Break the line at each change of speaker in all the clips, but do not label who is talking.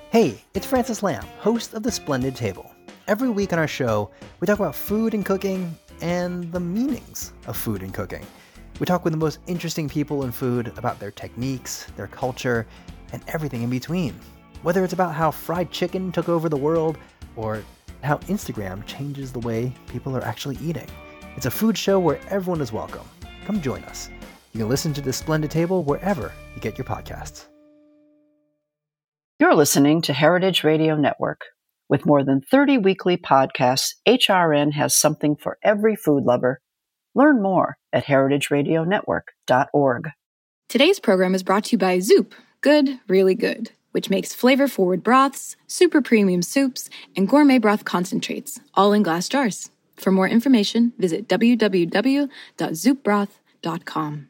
Hey, it's Francis Lamb, host of The Splendid Table. Every week on our show, we talk about food and cooking and the meanings of food and cooking. We talk with the most interesting people in food about their techniques, their culture, and everything in between. Whether it's about how fried chicken took over the world or how Instagram changes the way people are actually eating. It's a food show where everyone is welcome. Come join us. You can listen to The Splendid Table wherever you get your podcasts.
You're listening to Heritage Radio Network. With more than 30 weekly podcasts, HRN has something for every food lover. Learn more at heritageradionetwork.org.
Today's program is brought to you by Zoop, Good, Really Good, which makes flavor-forward broths, super premium soups, and gourmet broth concentrates, all in glass jars. For more information, visit www.zoopbroth.com.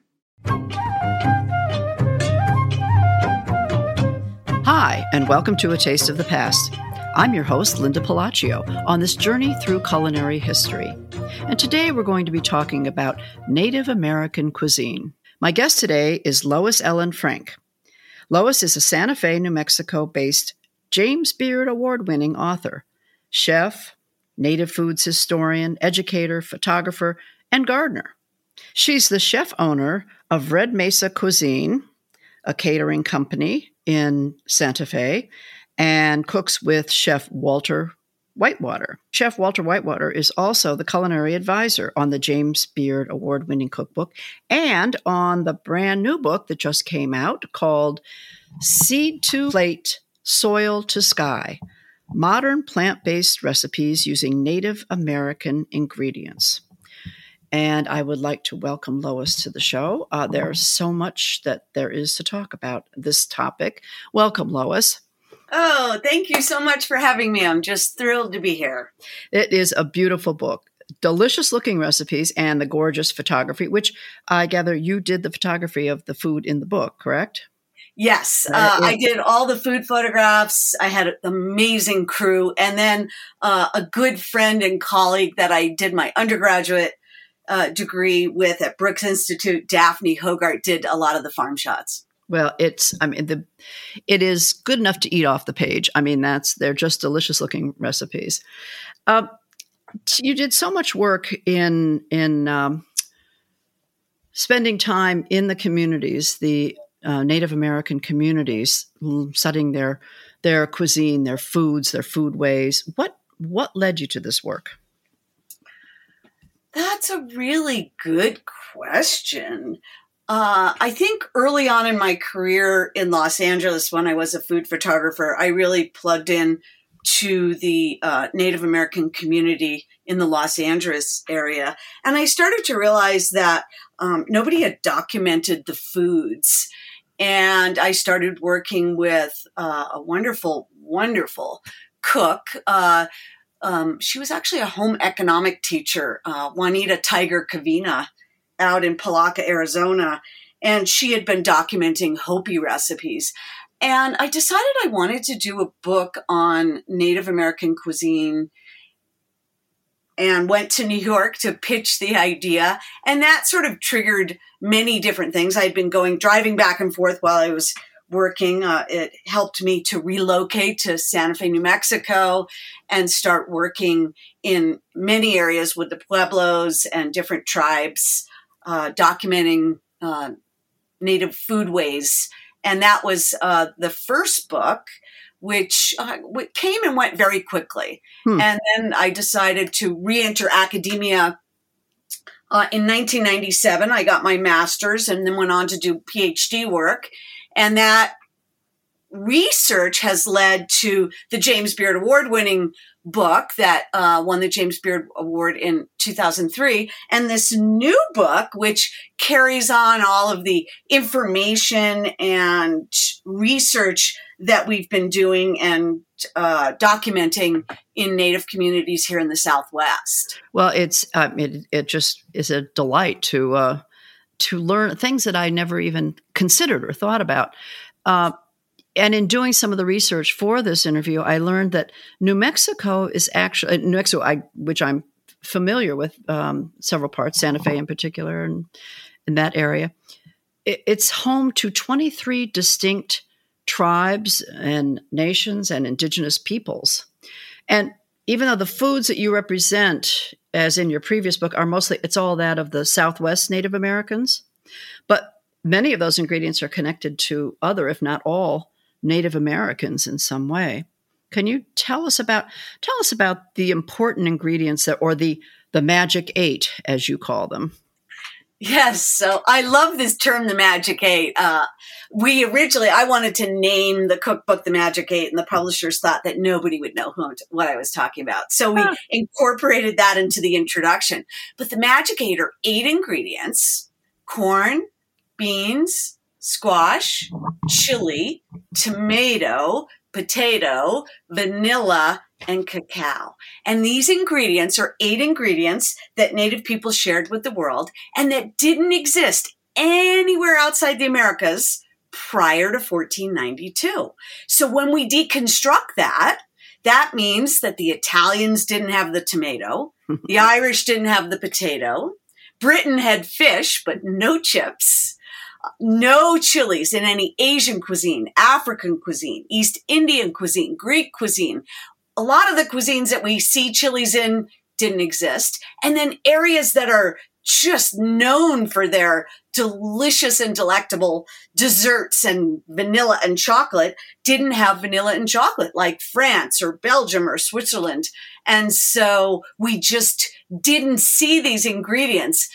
Hi, and welcome to A Taste of the Past. I'm your host, Linda Palacio, on this journey through culinary history. And today we're going to be talking about Native American cuisine. My guest today is Lois Ellen Frank. Lois is a Santa Fe, New Mexico-based James Beard Award-winning author, chef, native foods historian, educator, photographer, and gardener. She's the chef-owner of Red Mesa Cuisine, a catering company in Santa Fe, and cooks with Chef Walter Whitewater. Chef Walter Whitewater is also the culinary advisor on the James Beard Award-winning cookbook and on the brand new book that just came out called Seed to Plate, Soil to Sky, Modern Plant-Based Recipes Using Native American Ingredients. And I would like to welcome Lois to the show. There's so much that there is to talk about this topic. Welcome, Lois.
Oh, thank you so much for having me. I'm just thrilled to be here.
It is a beautiful book. Delicious looking recipes and the gorgeous photography, which I gather you did the photography of the food in the book, correct?
Yes, I did all the food photographs. I had an amazing crew. And then a good friend and colleague that I did my undergraduate degree with at Brooks Institute, Daphne Hogart, did a lot of the farm shots.
Well, it is good enough to eat off the page. I mean, they're just delicious looking recipes. You did so much work in spending time in the communities, the Native American communities, studying their cuisine, their foods, their food ways. What led you to this work?
That's a really good question. I think early on in my career in Los Angeles, when I was a food photographer, I really plugged in to the Native American community in the Los Angeles area. And I started to realize that nobody had documented the foods. And I started working with a wonderful, wonderful cook. She was actually a home economic teacher, Juanita Tiger Kavina, out in Palaca, Arizona. And she had been documenting Hopi recipes. And I decided I wanted to do a book on Native American cuisine and went to New York to pitch the idea. And that sort of triggered many different things. I'd been driving back and forth while I was working. It helped me to relocate to Santa Fe, New Mexico, and start working in many areas with the Pueblos and different tribes, documenting native foodways. And that was the first book, which came and went very quickly. And then I decided to re-enter academia. In 1997, I got my master's and then went on to do PhD work. And that research has led to the James Beard Award-winning book that won the James Beard Award in 2003, and this new book, which carries on all of the information and research that we've been doing and documenting in Native communities here in the Southwest.
Well, it just is a delight to learn things that I never even considered or thought about. And in doing some of the research for this interview, I learned that New Mexico is actually which I'm familiar with, several parts, Santa Fe in particular, and in that area. It's home to 23 distinct tribes and nations and indigenous peoples. And even though the foods that you represent, as in your previous book, are mostly, it's all that of the Southwest Native Americans, but many of those ingredients are connected to other, if not all, Native Americans in some way. Can you tell us about the important ingredients that, or the Magic 8, as you call them?
Yes, so I love this term, the Magic 8. I wanted to name the cookbook the Magic 8, and the publishers thought that nobody would know what I was talking about. So we incorporated that into the introduction. But the Magic 8 are 8 ingredients: corn, beans, squash, chili, tomato, potato, vanilla, and cacao. And these ingredients are 8 ingredients that Native people shared with the world and that didn't exist anywhere outside the Americas prior to 1492. So when we deconstruct that, that means that the Italians didn't have the tomato, the Irish didn't have the potato, Britain had fish, but no chips, no chilies in any Asian cuisine, African cuisine, East Indian cuisine, Greek cuisine. A lot of the cuisines that we see chilies in didn't exist. And then areas that are just known for their delicious and delectable desserts and vanilla and chocolate didn't have vanilla and chocolate, like France or Belgium or Switzerland. And so we just didn't see these ingredients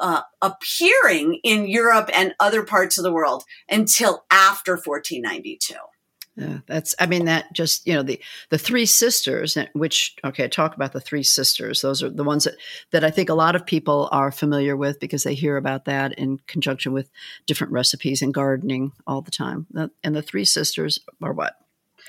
appearing in Europe and other parts of the world until after 1492.
Yeah, that just, the 3 sisters, talk about the 3 sisters. Those are the ones that I think a lot of people are familiar with because they hear about that in conjunction with different recipes and gardening all the time. And the 3 sisters are what?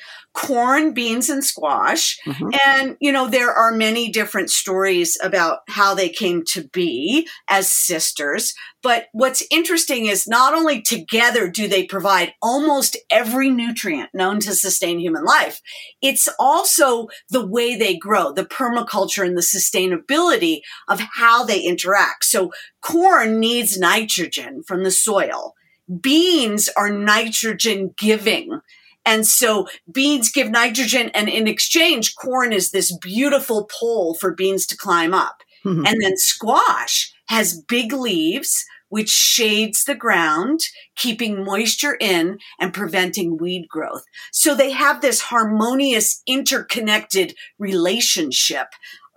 Corn, beans, and squash. Mm-hmm. And, there are many different stories about how they came to be as sisters. But what's interesting is not only together do they provide almost every nutrient known to sustain human life, it's also the way they grow, the permaculture and the sustainability of how they interact. So corn needs nitrogen from the soil. Beans are nitrogen giving. And so beans give nitrogen, and in exchange, corn is this beautiful pole for beans to climb up. Mm-hmm. And then squash has big leaves, which shades the ground, keeping moisture in and preventing weed growth. So they have this harmonious, interconnected relationship,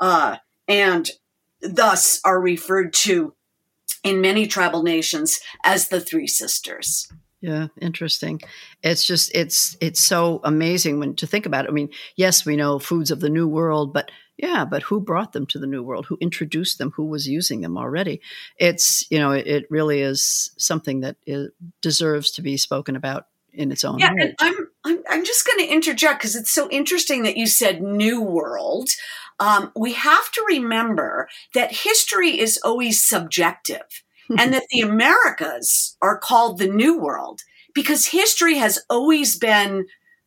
and thus are referred to in many tribal nations as the 3 sisters.
Yeah, interesting. It's so amazing to think about it. I mean, yes, we know foods of the New World, but who brought them to the New World? Who introduced them? Who was using them already? It's, it really is something that deserves to be spoken about in its own way.
Yeah, and I'm just going to interject because it's so interesting that you said New World. We have to remember that history is always subjective. And that the Americas are called the New World because history has always been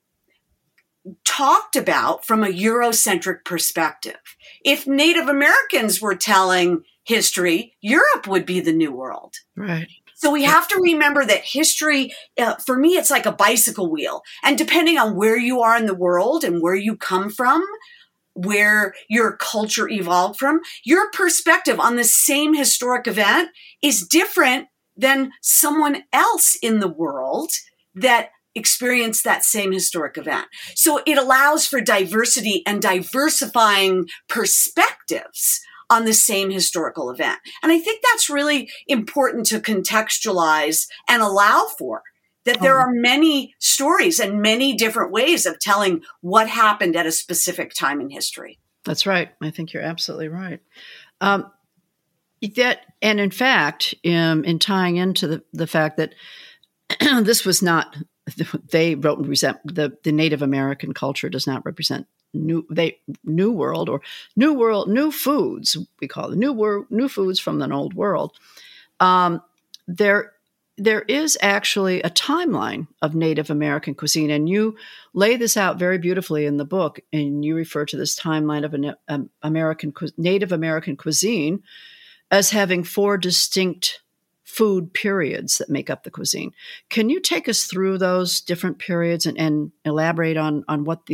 talked about from a Eurocentric perspective. If Native Americans were telling history, Europe would be the New World.
Right.
So we have to remember that history, for me, it's like a bicycle wheel. And depending on where you are in the world and where you come from, where your culture evolved from, your perspective on the same historic event is different than someone else in the world that experienced that same historic event. So it allows for diversity and diversifying perspectives on the same historical event. And I think that's really important to contextualize and allow for. That there are many stories and many different ways of telling what happened at a specific time in history.
That's right. I think you're absolutely right. And in fact, in tying into the fact that this was not, they wrote and present the Native American culture does not represent new world or new foods. We call it new foods from the old world. There is actually a timeline of Native American cuisine, and you lay this out very beautifully in the book, and you refer to this timeline of Native American cuisine as having 4 distinct food periods that make up the cuisine. Can you take us through those different periods and elaborate on what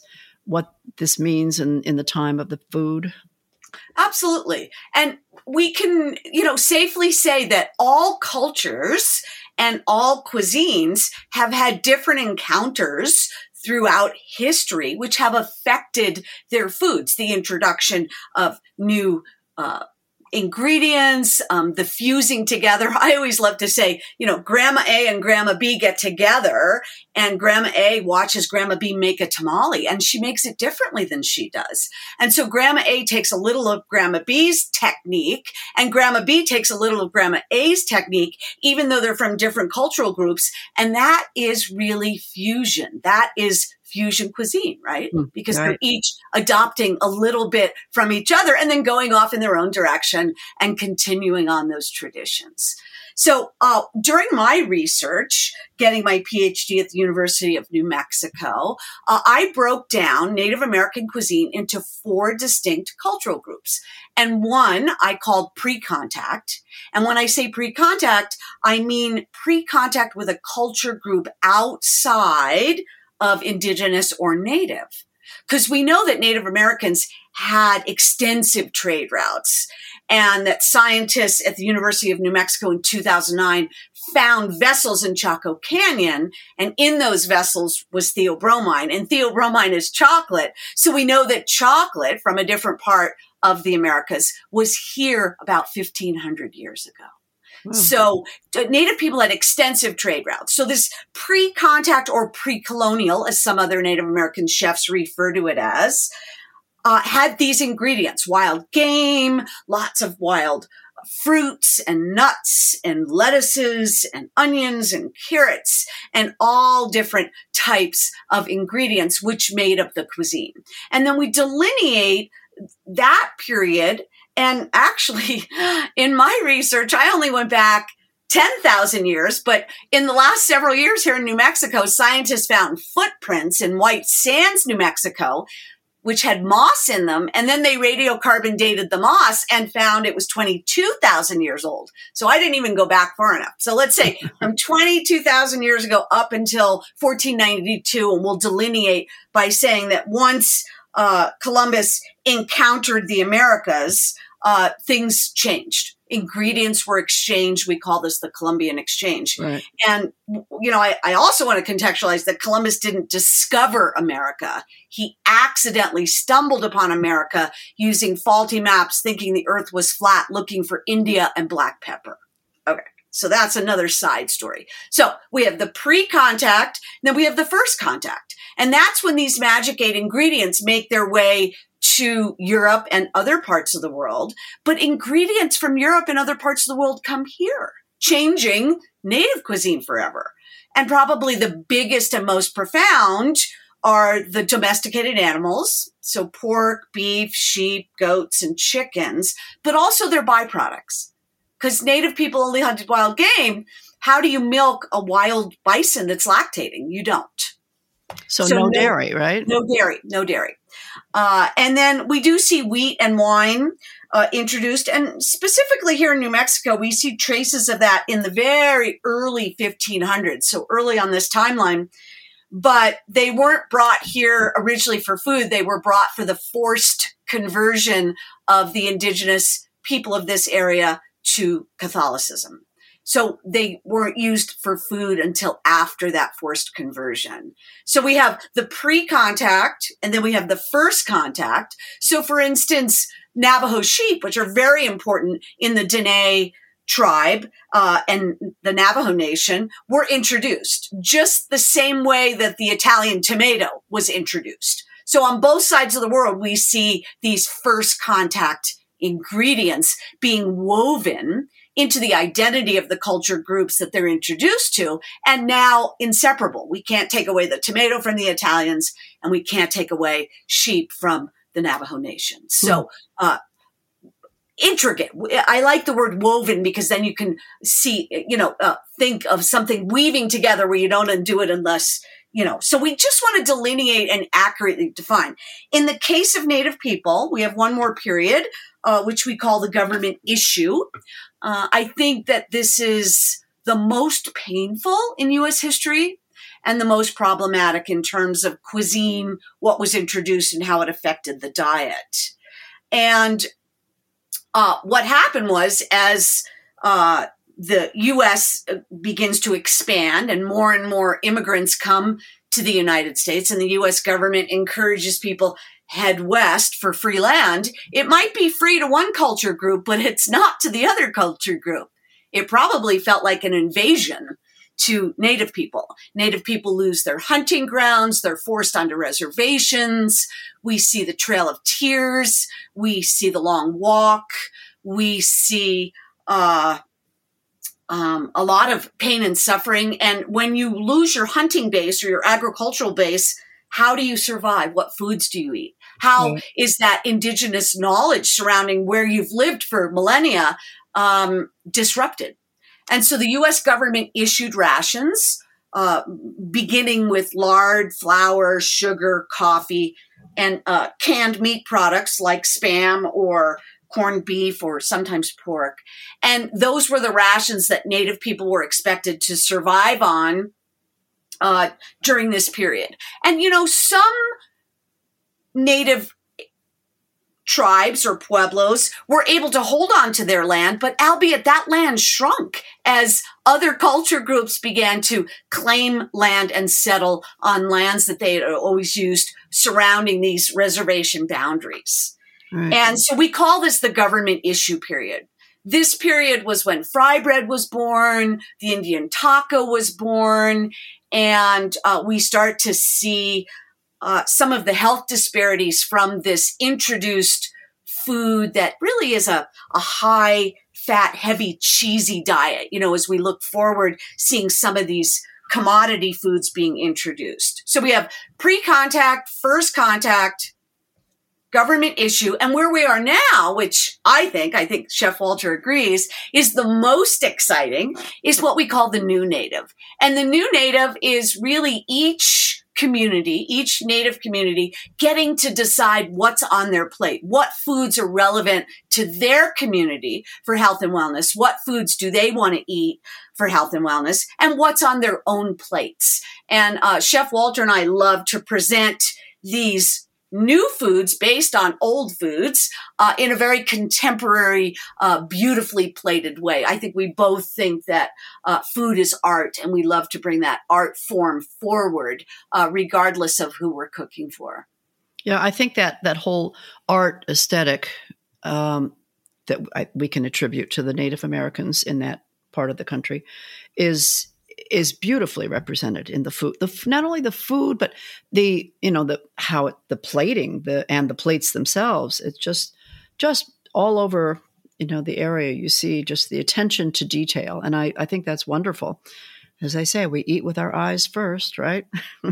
this means in the time of the food?
Absolutely. And we can, safely say that all cultures and all cuisines have had different encounters throughout history, which have affected their foods. The introduction of new ingredients, the fusing together. I always love to say, Grandma A and Grandma B get together and Grandma A watches Grandma B make a tamale and she makes it differently than she does. And so Grandma A takes a little of Grandma B's technique and Grandma B takes a little of Grandma A's technique, even though they're from different cultural groups. And that is really fusion. That is fusion cuisine, right? Because they're each adopting a little bit from each other and then going off in their own direction and continuing on those traditions. So during my research, getting my PhD at the University of New Mexico, I broke down Native American cuisine into 4 distinct cultural groups. And one I called pre-contact. And when I say pre-contact, I mean pre-contact with a culture group outside of indigenous or native. Because we know that Native Americans had extensive trade routes and that scientists at the University of New Mexico in 2009 found vessels in Chaco Canyon. And in those vessels was theobromine, and theobromine is chocolate. So we know that chocolate from a different part of the Americas was here about 1,500 years ago. So Native people had extensive trade routes. So this pre-contact or pre-colonial, as some other Native American chefs refer to it as, had these ingredients: wild game, lots of wild fruits and nuts and lettuces and onions and carrots and all different types of ingredients, which made up the cuisine. And then we delineate that period. And actually, in my research, I only went back 10,000 years, but in the last several years here in New Mexico, scientists found footprints in White Sands, New Mexico, which had moss in them. And then they radiocarbon dated the moss and found it was 22,000 years old. So I didn't even go back far enough. So let's say from 22,000 years ago up until 1492, and we'll delineate by saying that once Columbus encountered the Americas, things changed. Ingredients were exchanged. We call this the Columbian Exchange. Right. And, I also want to contextualize that Columbus didn't discover America. He accidentally stumbled upon America using faulty maps, thinking the earth was flat, looking for India and black pepper. Okay. So that's another side story. So we have the pre-contact, then we have the first contact. And that's when these Magic 8 ingredients make their way to Europe and other parts of the world. But ingredients from Europe and other parts of the world come here, changing native cuisine forever. And probably the biggest and most profound are the domesticated animals. So pork, beef, sheep, goats, and chickens, but also their byproducts. Because native people only hunted wild game. How do you milk a wild bison that's lactating? You don't.
So no dairy, right?
No dairy. And then we do see wheat and wine introduced. And specifically here in New Mexico, we see traces of that in the very early 1500s. So early on this timeline. But they weren't brought here originally for food. They were brought for the forced conversion of the indigenous people of this area to Catholicism. So they weren't used for food until after that forced conversion. So we have the pre-contact and then we have the first contact. So for instance, Navajo sheep, which are very important in the Dene tribe and the Navajo Nation, were introduced just the same way that the Italian tomato was introduced. So on both sides of the world, we see these first contact ingredients being woven into the identity of the culture groups that they're introduced to, and now inseparable. We can't take away the tomato from the Italians, and we can't take away sheep from the Navajo Nation. So, intricate. I like the word woven because then you can see, think of something weaving together where you don't undo it unless So we just want to delineate and accurately define. In the case of Native people, we have one more period, which we call the government issue. I think that this is the most painful in U.S. history and the most problematic in terms of cuisine, what was introduced and how it affected the diet. And what happened was, as the U.S. begins to expand and more immigrants come to the United States, and the U.S. government encourages people head west for free land, it might be free to one culture group, but it's not to the other culture group. It probably felt like an invasion to Native people. Native people lose their hunting grounds. They're forced onto reservations. We see the Trail of Tears. We see the Long Walk. We see a lot of pain and suffering. And when you lose your hunting base or your agricultural base, how do you survive? What foods do you eat? How is that indigenous knowledge surrounding where you've lived for millennia disrupted? And so the U.S. government issued rations, beginning with lard, flour, sugar, coffee, and canned meat products like Spam or corned beef or sometimes pork. And those were the rations that Native people were expected to survive on during this period. And, some Native tribes or pueblos were able to hold on to their land, but albeit that land shrunk as other culture groups began to claim land and settle on lands that they had always used surrounding these reservation boundaries. Right. And so we call this the government issue period. This period was when fry bread was born, the Indian taco was born, and we start to see some of the health disparities from this introduced food that really is a high fat, heavy, cheesy diet, as we look forward, seeing some of these commodity foods being introduced. So we have pre-contact, first contact, government issue, and where we are now, which I think Chef Walter agrees, is the most exciting, is what we call the new native. And the new native is really each Native community getting to decide what's on their plate, what foods are relevant to their community for health and wellness, what foods do they want to eat for health and wellness, and what's on their own plates. And Chef Walter and I love to present these new foods based on old foods in a very contemporary, beautifully plated way. I think we both think that food is art, and we love to bring that art form forward, regardless of who we're cooking for.
Yeah, I think that whole art aesthetic that we can attribute to the Native Americans in that part of the country is beautifully represented in the food. Not only the food, but the plating, and the plates themselves. It's just all over, the area. You see just the attention to detail, and I think that's wonderful. As I say, we eat with our eyes first, right?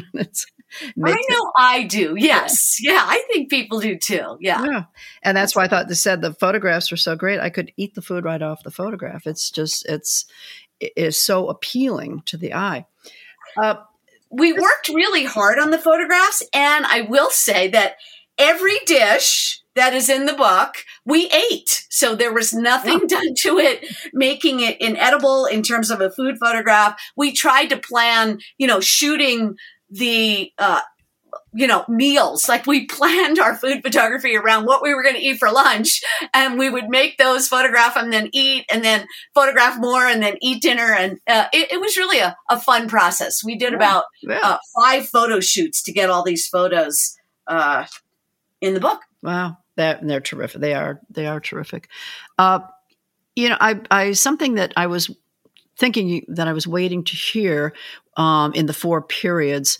I do. Yes. Yeah, I think people do too. Yeah.
And that's why I thought the photographs were so great. I could eat the food right off the photograph. It is so appealing to the eye.
We worked really hard on the photographs, and I will say that every dish that is in the book, we ate. So there was nothing done to it, making it inedible in terms of a food photograph. We tried to plan, shooting the, meals. Like, we planned our food photography around what we were going to eat for lunch, and we would make those, photograph them, then eat, and then photograph more, and then eat dinner. And it was really a fun process. We did about 5 photo shoots to get all these photos in the book.
Wow. They're terrific. They are terrific. I something that I was thinking that I was waiting to hear in the 4 periods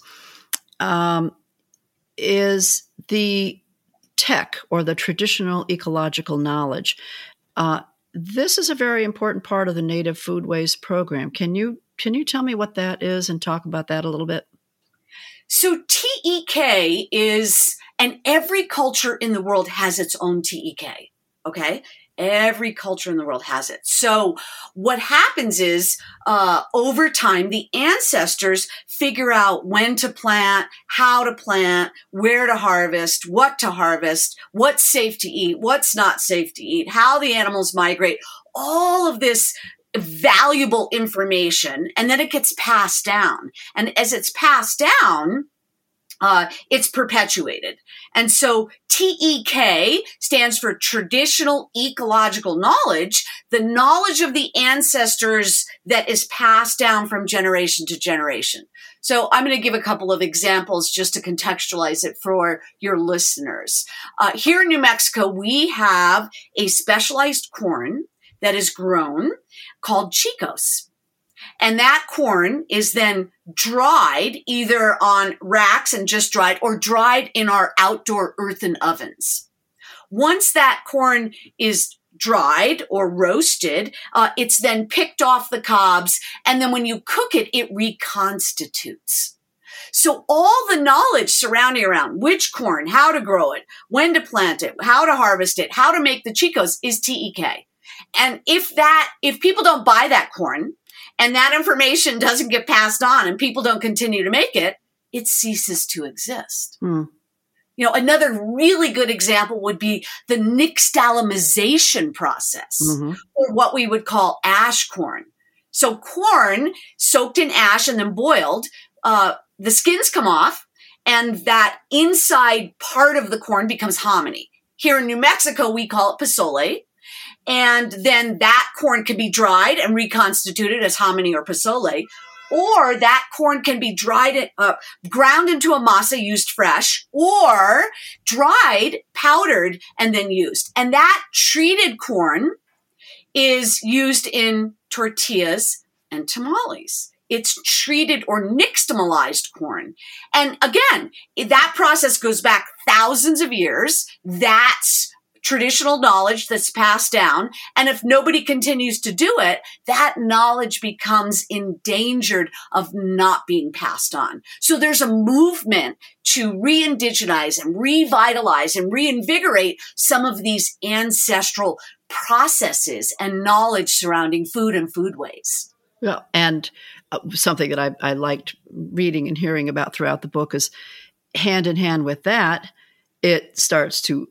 is the tech, or the traditional ecological knowledge. This is a very important part of the Native Foodways program. Can you tell me what that is and talk about that a little bit?
So TEK is, and every culture in the world has its own TEK. Okay. Every culture in the world has it. So what happens is, over time, the ancestors figure out when to plant, how to plant, where to harvest, what's safe to eat, what's not safe to eat, how the animals migrate, all of this valuable information. And then it gets passed down. And as it's passed down, it's perpetuated. And so TEK stands for traditional ecological knowledge, the knowledge of the ancestors that is passed down from generation to generation. So I'm going to give a couple of examples just to contextualize it for your listeners. Here in New Mexico, we have a specialized corn that is grown called Chicos. And that corn is then dried either on racks and just dried, or dried in our outdoor earthen ovens. Once that corn is dried or roasted, it's then picked off the cobs. And then when you cook it, it reconstitutes. So all the knowledge surrounding around which corn, how to grow it, when to plant it, how to harvest it, how to make the Chicos is TEK. And if people don't buy that corn, and that information doesn't get passed on and people don't continue to make it, it ceases to exist. You know, another really good example would be the nixtalimization process, or what we would call ash corn. So corn soaked in ash and then boiled, the skins come off, and that inside part of the corn becomes hominy. Here in New Mexico, we call it pozole. And then that corn can be dried and reconstituted as hominy or pozole, or that corn can be dried, ground into a masa, used fresh, or dried, powdered, and then used. And that treated corn is used in tortillas and tamales. It's treated or nixtamalized corn. And again, that process goes back thousands of years. That's traditional knowledge that's passed down. And if nobody continues to do it, that knowledge becomes endangered of not being passed on. So there's a movement to re-indigenize and revitalize and reinvigorate some of these ancestral processes and knowledge surrounding food and foodways.
Yeah, and something that I liked reading and hearing about throughout the book is hand in hand with that, it starts to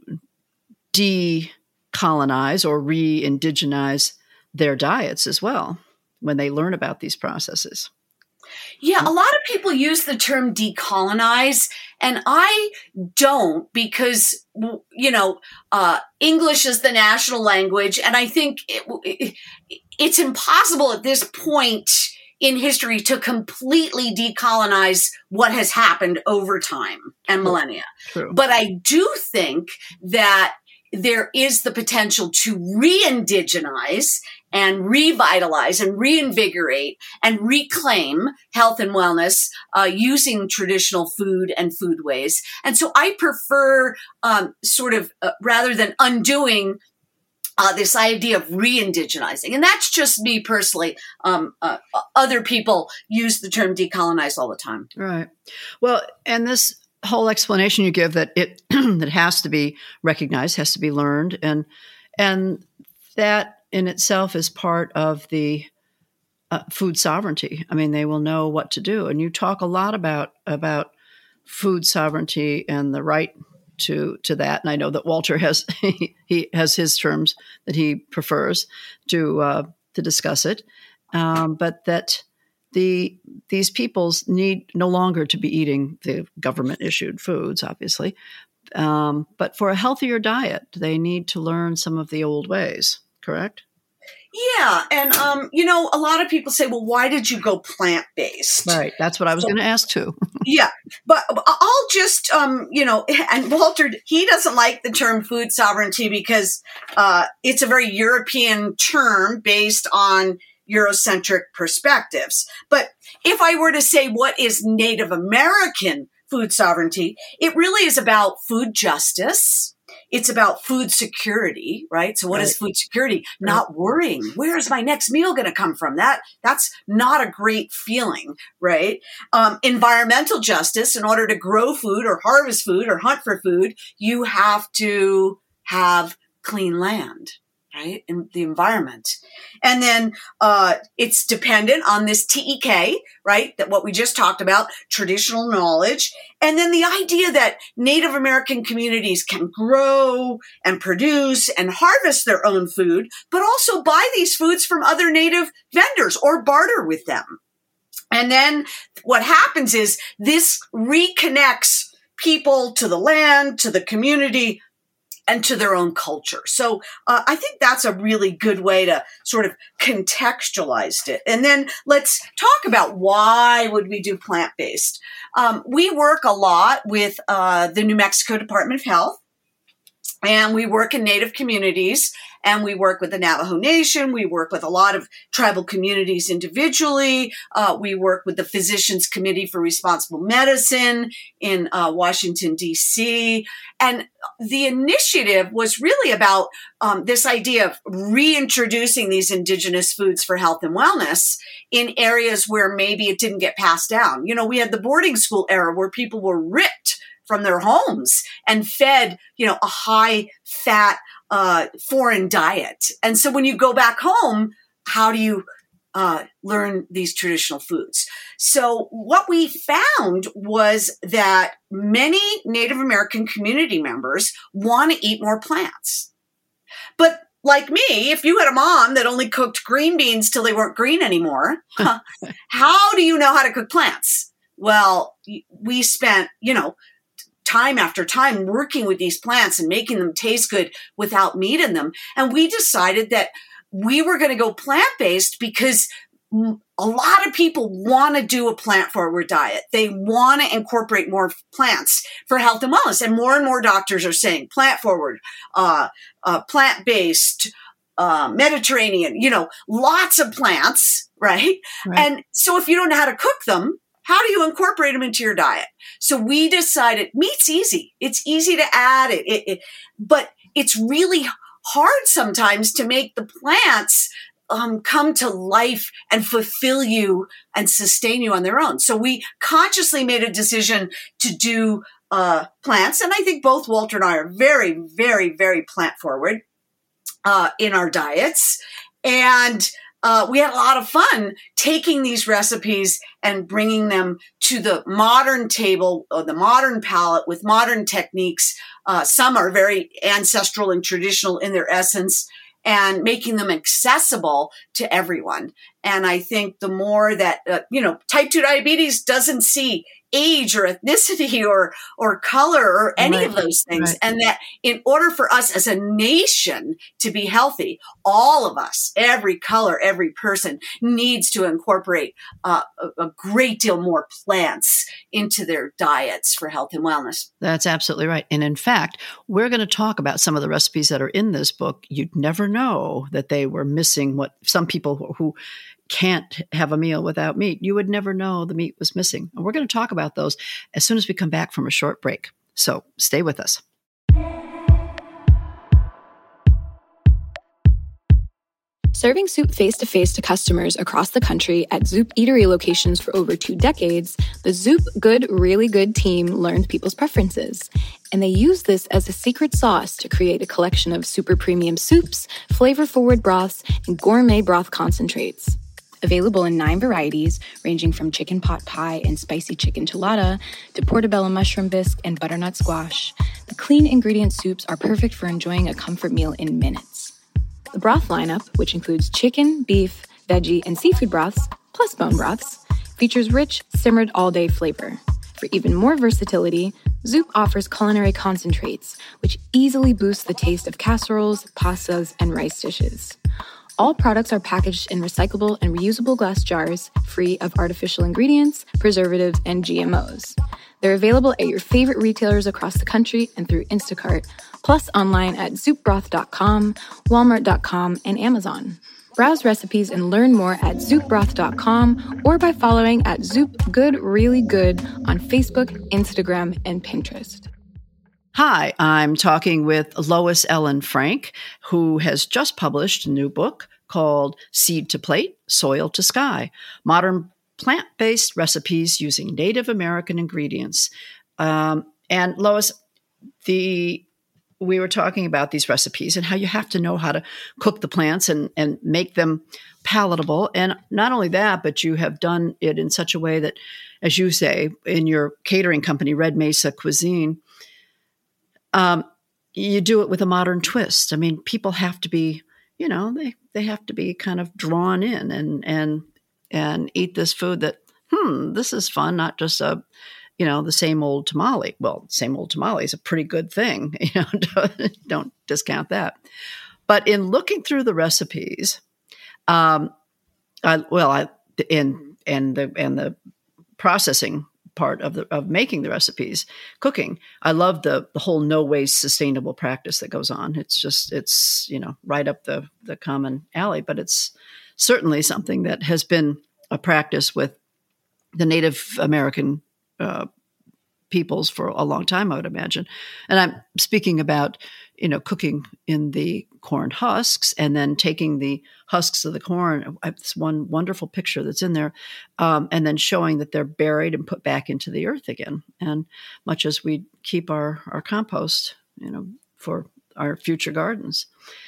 decolonize or re-indigenize their diets as well when they learn about these processes.
Yeah, a lot of people use the term decolonize, and I don't, because, you know, English is the national language, and I think it's impossible at this point in history to completely decolonize what has happened over time and millennia.
True.
But I do think that there is the potential to re-indigenize and revitalize and reinvigorate and reclaim health and wellness using traditional food and foodways. And so I prefer rather than undoing this idea of re-indigenizing. And that's just me personally. Other people use the term decolonize all the time.
Right. Well, and this whole explanation you give that it that has to be recognized, has to be learned, and that in itself is part of the food sovereignty. I mean, they will know what to do, and you talk a lot about food sovereignty and the right to that. And I know that Walter has he has his terms that he prefers to discuss it, but that these peoples need no longer to be eating the government-issued foods, obviously, but for a healthier diet, they need to learn some of the old ways, correct?
Yeah, and, a lot of people say, well, why did you go plant-based?
Right, that's what I was going to ask, too.
Yeah, but I'll just, and Walter, he doesn't like the term food sovereignty because it's a very European term based on Eurocentric perspectives. But if I were to say what is Native American food sovereignty, it really is about food justice. It's about food security, right? So what is food security? Not worrying, where's my next meal going to come from? That's not a great feeling, right? Environmental justice. In order to grow food or harvest food or hunt for food, you have to have clean land. right? In the environment. And then it's dependent on this TEK, right? That what we just talked about, traditional knowledge. And then the idea that Native American communities can grow and produce and harvest their own food, but also buy these foods from other Native vendors or barter with them. And then what happens is this reconnects people to the land, to the community, and to their own culture. So I think that's a really good way to sort of contextualize it. And then let's talk about why would we do plant-based. We work a lot with the New Mexico Department of Health, and we work in Native communities, and we work with the Navajo Nation. We work with a lot of tribal communities individually. We work with the Physicians Committee for Responsible Medicine in Washington, D.C. And the initiative was really about this idea of reintroducing these indigenous foods for health and wellness in areas where maybe it didn't get passed down. You know, we had the boarding school era where people were ripped from their homes and fed, you know, a high fat, foreign diet. And so when you go back home, how do you learn these traditional foods? So what we found was that many Native American community members want to eat more plants. But like me, if you had a mom that only cooked green beans till they weren't green anymore, how do you know how to cook plants? Well, we spent, you know, time after time working with these plants and making them taste good without meat in them. And we decided that we were going to go plant-based because a lot of people want to do a plant-forward diet. They want to incorporate more plants for health and wellness. And more doctors are saying plant-forward, plant-based, Mediterranean, you know, lots of plants, right? And so if you don't know how to cook them, how do you incorporate them into your diet? So we decided meat's easy. It's easy to add it, but it's really hard sometimes to make the plants come to life and fulfill you and sustain you on their own. So we consciously made a decision to do plants. And I think both Walter and I are very, very, very plant forward in our diets. And we had a lot of fun taking these recipes and bringing them to the modern table or the modern palate with modern techniques. Some are very ancestral and traditional in their essence, and making them accessible to everyone. And I think the more that, type 2 diabetes doesn't see age or ethnicity or color or any of those things. And that in order for us as a nation to be healthy, all of us, every color, every person needs to incorporate a great deal more plants into their diets for health and wellness.
That's absolutely right. And in fact, we're going to talk about some of the recipes that are in this book. You'd never know that they were missing what some people who can't have a meal without meat, you would never know the meat was missing. And we're going to talk about those as soon as we come back from a short break. So stay with us.
Serving soup face-to-face to customers across the country at Zoop eatery locations for over 2 decades, the Zoop Good, Really Good team learned people's preferences. And they use this as a secret sauce to create a collection of super premium soups, flavor-forward broths, and gourmet broth concentrates. Available in 9 varieties, ranging from chicken pot pie and spicy chicken enchilada to portobello mushroom bisque and butternut squash, the clean ingredient soups are perfect for enjoying a comfort meal in minutes. The broth lineup, which includes chicken, beef, veggie, and seafood broths, plus bone broths, features rich, simmered all-day flavor. For even more versatility, Zoop offers culinary concentrates, which easily boost the taste of casseroles, pastas, and rice dishes. All products are packaged in recyclable and reusable glass jars, free of artificial ingredients, preservatives, and GMOs. They're available at your favorite retailers across the country and through Instacart, plus online at zoopbroth.com, walmart.com, and Amazon. Browse recipes and learn more at zoopbroth.com or by following at Zoop Good Really Good on Facebook, Instagram, and Pinterest.
Hi, I'm talking with Lois Ellen Frank, who has just published a new book called Seed to Plate, Soil to Sky, Modern Plant-Based Recipes Using Native American Ingredients. And Lois, the we were talking about these recipes and how you have to know how to cook the plants and make them palatable. And not only that, but you have done it in such a way that, as you say, in your catering company, Red Mesa Cuisine, you do it with a modern twist. I mean, people have to be, they have to be kind of drawn in and eat this food that, this is fun, not just the same old tamale. Well, same old tamale is a pretty good thing. Don't discount that. But in looking through the recipes, and the processing part of making the recipes, cooking, I love the whole no waste sustainable practice that goes on. It's right up the common alley, but it's certainly something that has been a practice with the Native American peoples for a long time, I would imagine. And I'm speaking about, cooking in the corn husks and then taking the husks of the corn. It's one wonderful picture that's in there, and then showing that they're buried and put back into the earth again. And much as we keep our compost, for our future gardens.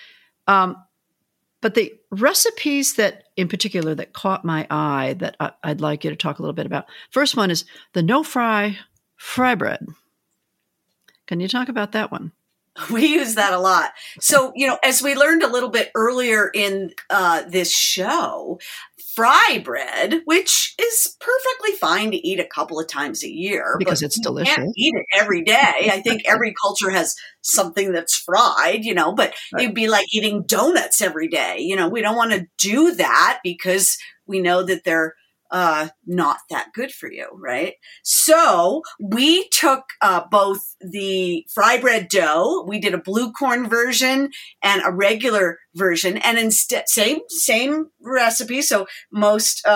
But the recipes that, in particular, that caught my eye that I'd like you to talk a little bit about. First one is the no-fry fry bread. Can you talk about that one?
We use that a lot. So, as we learned a little bit earlier in this show, fry bread, which is perfectly fine to eat a couple of times a year.
Because it's delicious.
You can't eat it every day. I think every culture has something that's fried, but
Right.
It'd be like eating donuts every day. We don't want to do that because we know that they're not that good for you, right? So we took both the fry bread dough, we did a blue corn version and a regular version, and instead same recipe. So most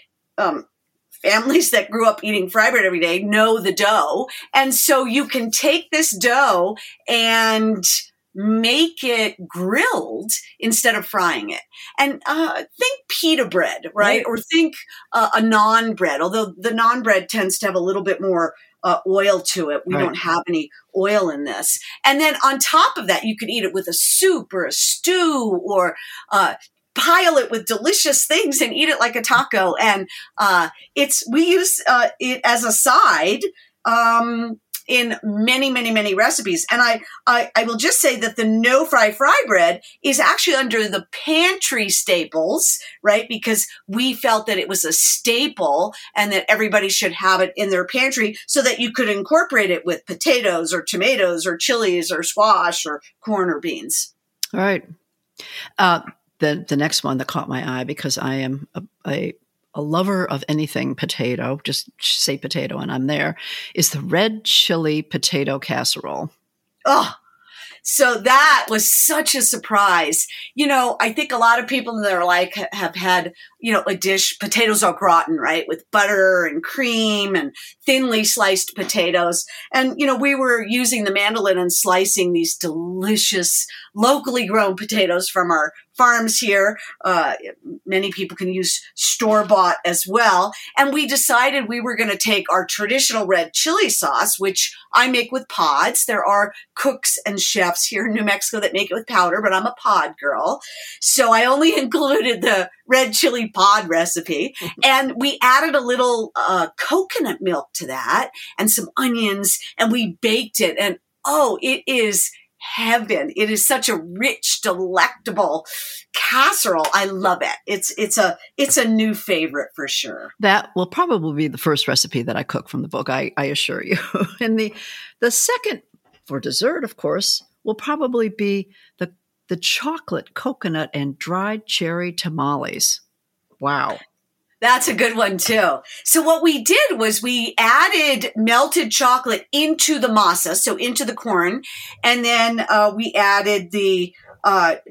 families that grew up eating fry bread every day know the dough, and so you can take this dough and make it grilled instead of frying it. And think pita bread, right? Or think a naan bread, although the naan bread tends to have a little bit more oil to it. We
Right.
don't have any oil in this. And then on top of that, you could eat it with a soup or a stew or pile it with delicious things and eat it like a taco. And we use it as a side in many, many, many recipes. And I will just say that the no-fry fry bread is actually under the pantry staples, right? Because we felt that it was a staple and that everybody should have it in their pantry so that you could incorporate it with potatoes or tomatoes or chilies or squash or corn or beans.
All right. The next one that caught my eye, because I am a lover of anything potato, just say potato and I'm there, is the red chili potato casserole.
Oh, so that was such a surprise. I think a lot of people in their life have had, a dish, potatoes au gratin, right? With butter and cream and thinly sliced potatoes. And, we were using the mandolin and slicing these delicious locally grown potatoes from our farms here. Many people can use store-bought as well. And we decided we were going to take our traditional red chili sauce, which I make with pods. There are cooks and chefs here in New Mexico that make it with powder, but I'm a pod girl. So I only included the red chili pod recipe. And we added a little coconut milk to that and some onions, and we baked it. And it is heaven. It is such a rich, delectable casserole. I love it. It's a new favorite for sure.
That will probably be the first recipe that I cook from the book, I assure you. And the second, for dessert, of course, will probably be the chocolate, coconut, and dried cherry tamales. Wow.
That's a good one too. So what we did was we added melted chocolate into the masa, so into the corn, and then we added the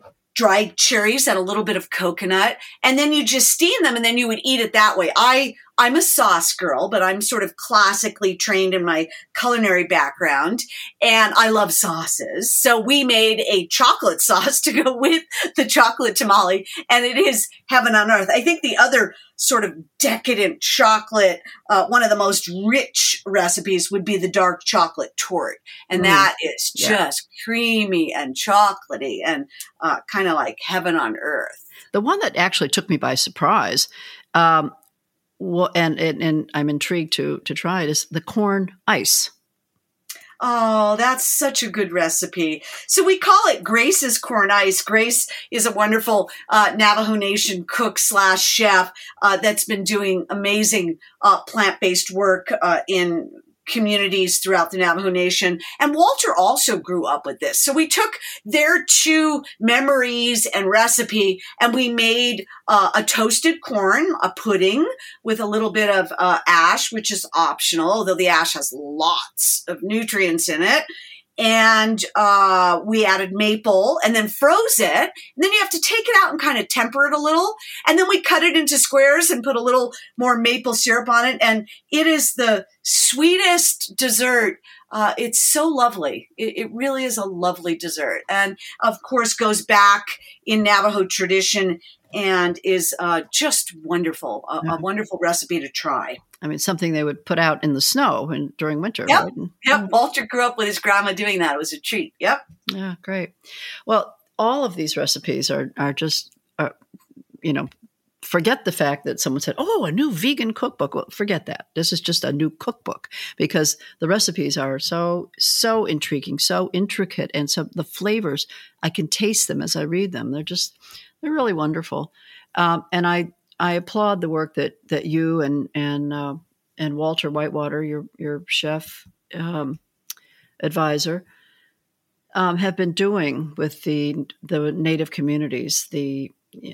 dried cherries and a little bit of coconut, and then you just steam them, and then you would eat it that way. I I'm a sauce girl, but I'm sort of classically trained in my culinary background, and I love sauces. So we made a chocolate sauce to go with the chocolate tamale, and it is heaven on earth. I think the other sort of decadent chocolate, one of the most rich recipes would be the dark chocolate torte. And that is just creamy and chocolatey and kind of like heaven on earth.
The one that actually took me by surprise, and I'm intrigued to try it, is the corn ice.
Oh, that's such a good recipe. So we call it Grace's Corn Ice. Grace is a wonderful Navajo Nation cook / chef that's been doing amazing plant-based work in communities throughout the Navajo Nation. And Walter also grew up with this. So we took their two memories and recipe, and we made a toasted corn, a pudding with a little bit of ash, which is optional, although the ash has lots of nutrients in it. And we added maple and then froze it. And then you have to take it out and kind of temper it a little. And then we cut it into squares and put a little more maple syrup on it. And it is the sweetest dessert. It's so lovely. It really is a lovely dessert. And of course goes back in Navajo tradition and is just wonderful, a wonderful recipe to try.
I mean, something they would put out in the snow during winter.
Yep.
Right?
Yep. Walter grew up with his grandma doing that. It was a treat. Yep.
Yeah, great. Well, all of these recipes are just, forget the fact that someone said, oh, a new vegan cookbook. Well, forget that. This is just a new cookbook because the recipes are so intriguing, so intricate. And so the flavors, I can taste them as I read them. They're really wonderful. And I applaud the work that you and Walter Whitewater, your chef advisor, have been doing with the Native communities, the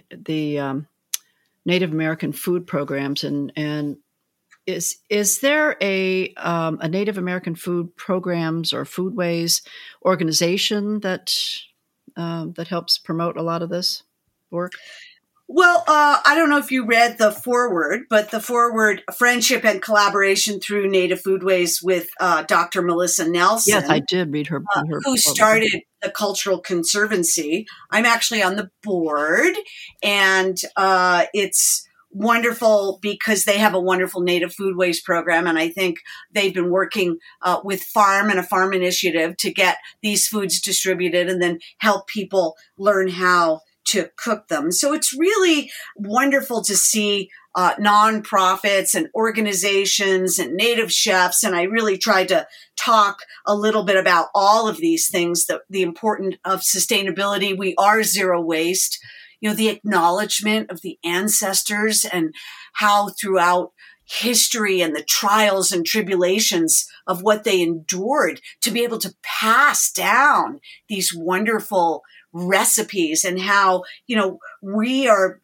Native American food programs, and is there a Native American food programs or foodways organization that helps promote a lot of this work?
Well, I don't know if you read the foreword, but the foreword, Friendship and Collaboration Through Native Foodways with Dr. Melissa Nelson.
Yes, I did read her
who started the Cultural Conservancy. I'm actually on the board, and it's wonderful because they have a wonderful Native Foodways program, and I think they've been working with Farm and a Farm Initiative to get these foods distributed and then help people learn how to cook them. So it's really wonderful to see nonprofits and organizations and Native chefs. And I really tried to talk a little bit about all of these things, the importance of sustainability. We are zero waste, the acknowledgement of the ancestors and how throughout history and the trials and tribulations of what they endured to be able to pass down these wonderful recipes, and how, we are,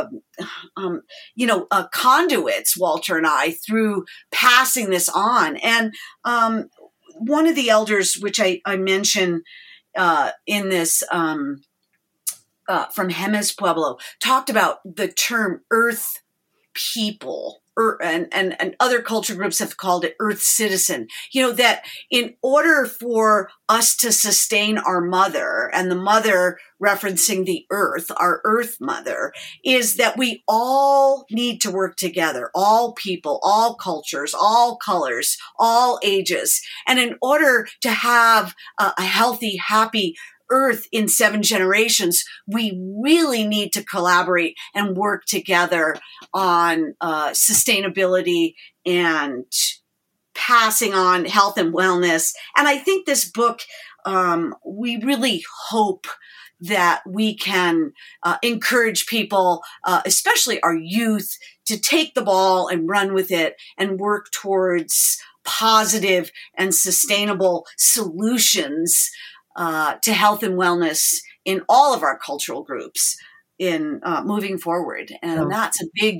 conduits, Walter and I, through passing this on. And one of the elders, which I mention in this from Jemez Pueblo, talked about the term earth people. And other culture groups have called it Earth Citizen, that in order for us to sustain our mother, and the mother referencing the earth, our earth mother, is that we all need to work together, all people, all cultures, all colors, all ages. And in order to have a healthy, happy Earth in 7 generations, we really need to collaborate and work together on sustainability and passing on health and wellness. And I think this book, we really hope that we can encourage people, especially our youth, to take the ball and run with it and work towards positive and sustainable solutions to health and wellness in all of our cultural groups in moving forward. And that's a big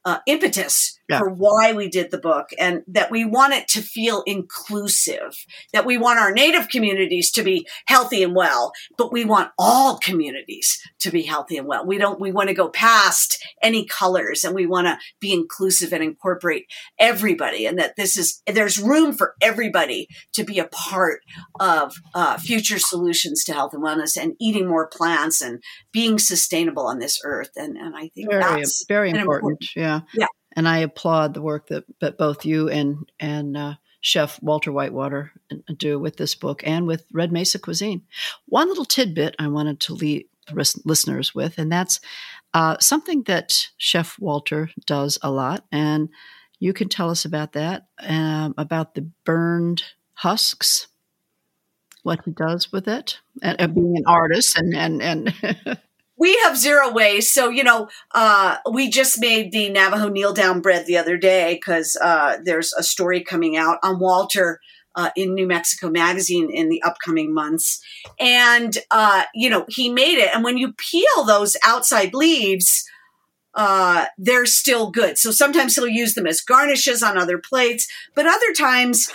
impetus for why we did the book, and that we want it to feel inclusive, that we want our Native communities to be healthy and well, but we want all communities to be healthy and well. We want to go past any colors, and we want to be inclusive and incorporate everybody, and that there's room for everybody to be a part of future solutions to health and wellness, and eating more plants and being sustainable on this earth. And I think that's
very important. Yeah. And I applaud the work that both you and Chef Walter Whitewater do with this book and with Red Mesa Cuisine. One little tidbit I wanted to leave listeners with, and that's something that Chef Walter does a lot, and you can tell us about that, about the burned husks, what he does with it, and being an artist and
We have zero waste. So, we just made the Navajo kneel down bread the other day because there's a story coming out on Walter in New Mexico Magazine in the upcoming months. And, he made it. And when you peel those outside leaves, they're still good. So sometimes he'll use them as garnishes on other plates, but other times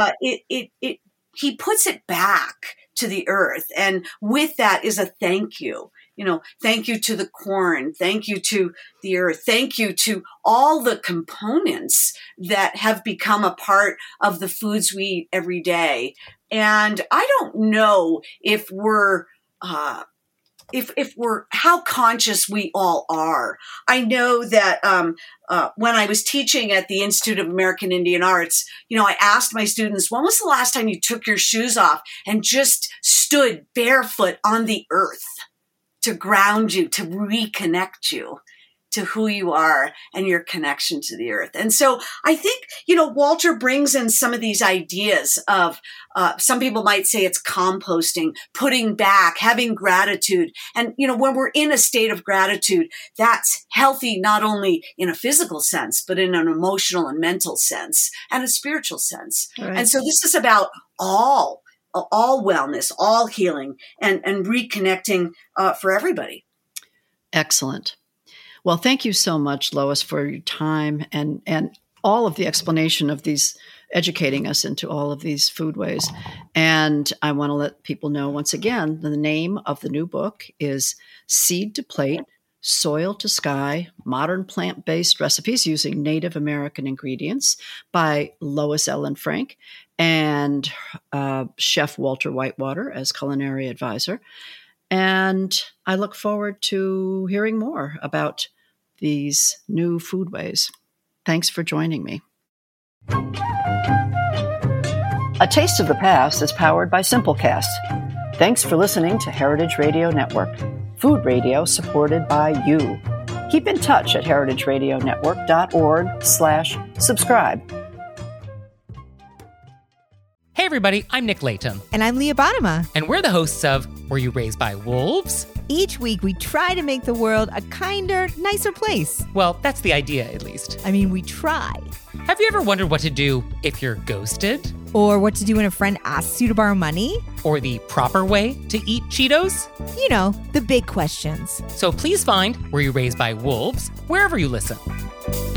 he puts it back to the earth. And with that is a thank you. Thank you to the corn. Thank you to the earth. Thank you to all the components that have become a part of the foods we eat every day. And I don't know if we're how conscious we all are. I know that when I was teaching at the Institute of American Indian Arts, I asked my students, when was the last time you took your shoes off and just stood barefoot on the earth? To ground you, to reconnect you to who you are and your connection to the earth. And so I think, Walter brings in some of these ideas of, some people might say it's composting, putting back, having gratitude. And, when we're in a state of gratitude, that's healthy, not only in a physical sense, but in an emotional and mental sense and a spiritual sense. Right. And so this is about all wellness, all healing, and reconnecting for everybody.
Excellent. Well, thank you so much, Lois, for your time and all of the explanation of these, educating us into all of these foodways. And I want to let people know once again, the name of the new book is Seed to Plate, Soil to Sky, Modern Plant-Based Recipes Using Native American Ingredients by Lois Ellen Frank and Chef Walter Whitewater as culinary advisor. And I look forward to hearing more about these new foodways. Thanks for joining me. A Taste of the Past is powered by Simplecast. Thanks for listening to Heritage Radio Network, food radio supported by you. Keep in touch at heritageradionetwork.org/subscribe.
Hey everybody, I'm Nick Latham.
And I'm Leah Bottima.
And we're the hosts of Were You Raised by Wolves?
Each week we try to make the world a kinder, nicer place.
Well, that's the idea, at least.
I mean, we try.
Have you ever wondered what to do if you're ghosted?
Or what to do when a friend asks you to borrow money?
Or the proper way to eat Cheetos?
You know, the big questions.
So please find Were You Raised by Wolves wherever you listen.